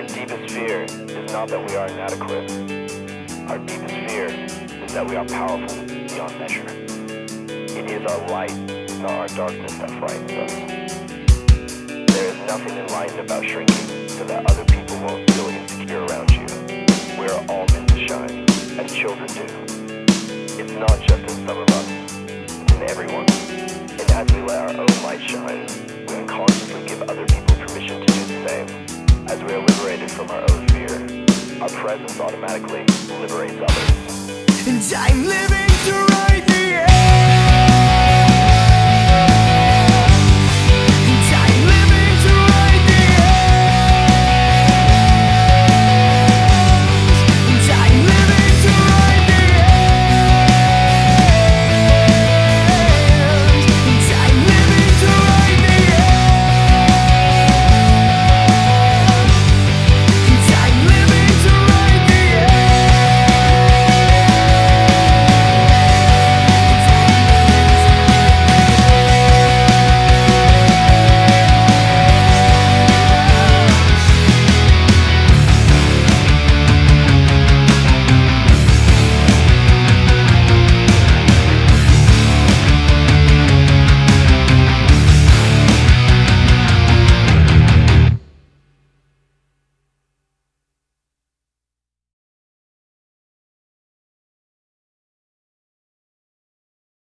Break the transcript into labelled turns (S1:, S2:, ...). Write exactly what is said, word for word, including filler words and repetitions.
S1: Our deepest fear is not that we are inadequate. Our deepest fear is that we are powerful beyond measure. It is our light, not our darkness, that frightens us. There is nothing enlightened about shrinking so that other people won't feel insecure around you. We are all meant to shine, as children do. It's not just in some of us, it's in everyone. And as we let our own light shine, we unconsciously give other people permission to do the same. As we are liberated from our own fear, our presence automatically liberates others.
S2: And I'm living to write the end.